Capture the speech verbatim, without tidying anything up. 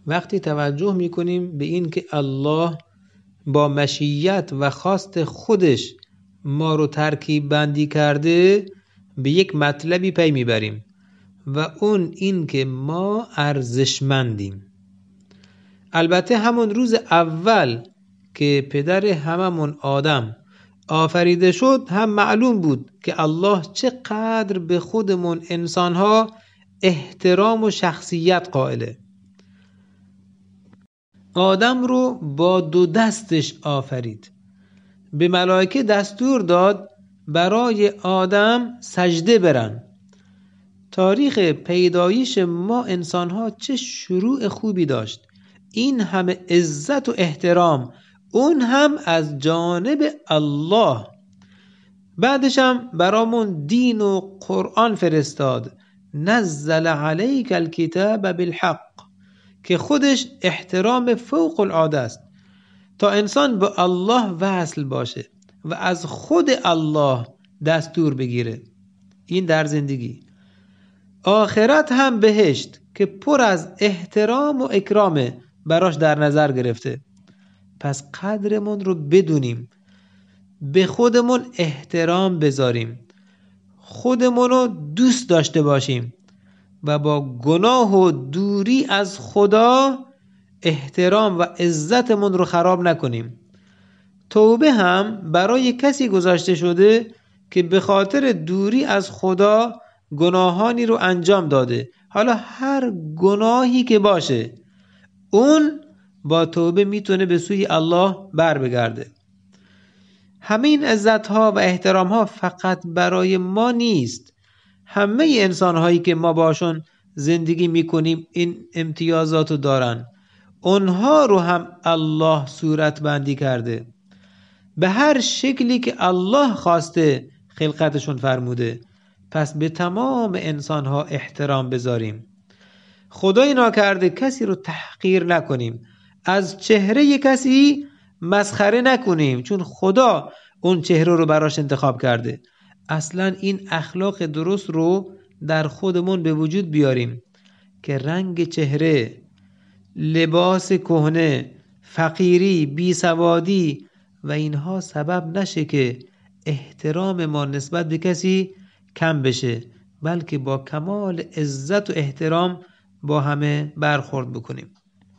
وقتی توجه میکنیم به این که الله با مشیت و خواست خودش ما رو ترکیب بندی کرده، به یک مطلبی پی میبریم و اون این که ما ارزشمندیم. البته همون روز اول که پدر هممون آدم آفریده شد هم معلوم بود که الله چقدر به خودمون انسانها احترام و شخصیت قائله. آدم رو با دو دستش آفرید، به ملائکه دستور داد برای آدم سجده برن. تاریخ پیدایش ما انسانها چه شروع خوبی داشت، این همه عزت و احترام، اون هم از جانب الله. بعدش هم برامون دین و قرآن فرستاد، نزل علیک الکتاب بالحق، که خودش احترام فوق العاده است تا انسان به الله وصل باشه و از خود الله دستور بگیره. این در زندگی. آخرت هم بهشت که پر از احترام و اکرامه براش در نظر گرفته. پس قدرمون رو بدونیم، به خودمون احترام بذاریم، خودمون رو دوست داشته باشیم و با گناه و دوری از خدا احترام و عزتمون رو خراب نکنیم. توبه هم برای کسی گذاشته شده که به خاطر دوری از خدا گناهانی رو انجام داده، حالا هر گناهی که باشه اون با توبه میتونه به سوی الله بر بگرده. همین عزتها و احترامها فقط برای ما نیست، همه انسان هایی که ما باشون زندگی میکنیم این امتیازاتو دارن، اونها رو هم الله صورت بندی کرده به هر شکلی که الله خواسته خلقتشون فرموده. پس به تمام انسان ها احترام بذاریم، خدای ناکرده کسی رو تحقیر نکنیم، از چهره کسی مسخره نکنیم چون خدا اون چهره رو براش انتخاب کرده. اصلا این اخلاق درست رو در خودمون به وجود بیاریم که رنگ چهره، لباس کهنه، فقیری، بیسوادی و اینها سبب نشه که احترام ما نسبت به کسی کم بشه، بلکه با کمال عزت و احترام با همه برخورد بکنیم.